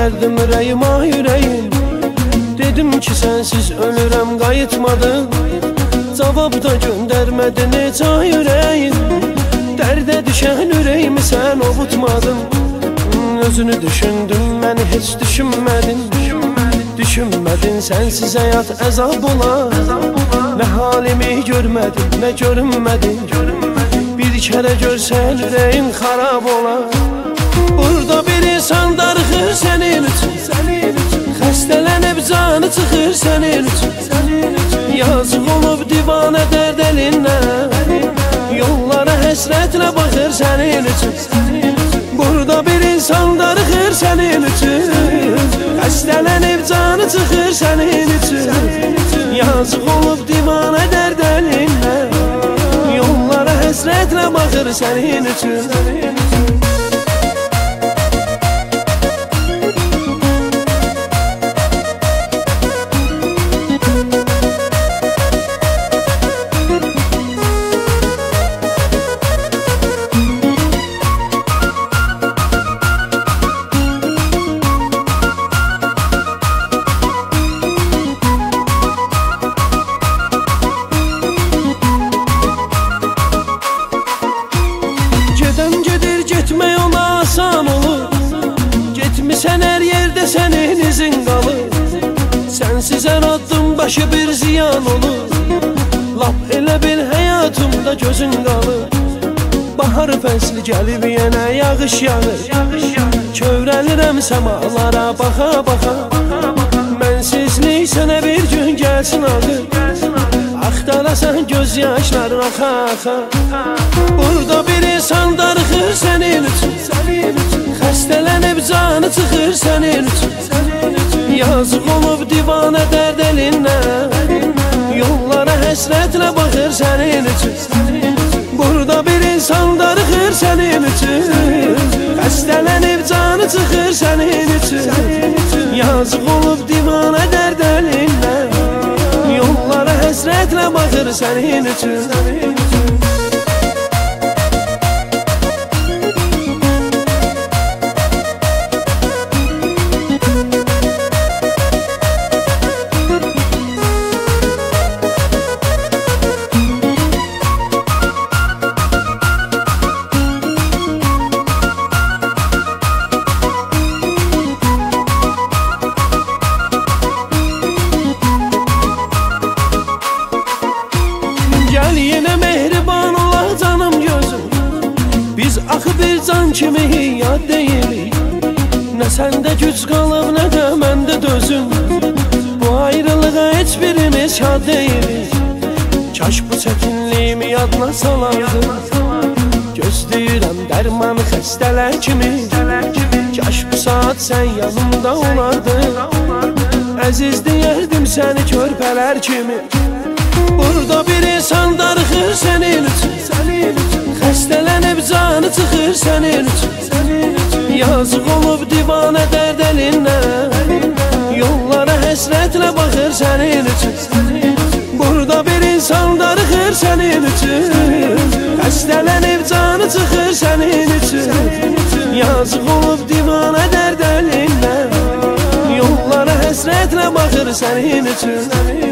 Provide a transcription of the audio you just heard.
dərdim ürəyim, ah ürəyim. Dedim ki sensiz ölürəm, qayıtmadın. Cavab da göndərmədin heç, ah ürəyim. Dərdə düşən ürəyimi sən ovutmadın. Özünü düşündün, məni heç düşünmədin. Düşünmədin, sensiz həyat əzab olar. Nə halimi görmədin, nə görünmədin. Bir kərə görsən ürəyin xarab olar. Burada bir insan darıxır sənin üçün. Xəstələnib canı çıxır sənin üçün. Yazıq olub divanə dərd əlindən. Yollara həsrətlə baxır sənin üçün. Burada bir insan darıxır sənin üçün. Xəstələnib canı çıxır sənin üçün. Yazıq olub divanə dərd əlindən. Yollara həsrətlə baxır sənin üçün. Getmək ona asan olur. Getmisən hər yerdə sənin izin qalır. Sənsiz hər addım başı bir ziyan olur. Lap elə bil həyatımda gözün qalır. Bahar fəsli gəlib yenə yağış yağır. Kövrəlirəm səmalara baxa baxa. Mənsizlik sənə bir gün gəlsin ağır. Axtarasan göz yaşların axa axa. Burada bir insan darıxır sənin üçün. Xəstələnib canı çıxır sənin üçün. Yazıq olub divanə dərd əlindən. Yollara həsrətlə baxır sənin üçün. Burada bir insan darıxır sənin üçün. Xəstələnib canı çıxır sənin üçün. Yazıq olub divanə dərd əlindən. Yollara həsrətlə baxır sənin üçün. Gəl yenə mehriban ola canım gözüm. Biz axı bir can kimi yad deyilik. Nə səndə güc qalıb, nə də məndə dözüm. Bu ayrılığa heç birimiz şad deyilik. Kaş bu çətinliyimi yadına salardım. Gözləyirəm dərman xəstələr kimi. Kaş bu saat sən yanımda olardın. Əziz deyərdim səni körpələr kimi. Burada bir insan darıxır sənin üçün. Xəstələnib canı çıxır sənin üçün. Yazıq olub divanə dərd əlindən. Yollara həsrətlə baxır sənin üçün. Burada bir insan darıxır sənin üçün. Xəstələnib canı çıxır sənin üçün. Yazıq olub divanə dərd əlindən. Yollara həsrətlə baxır sənin üçün.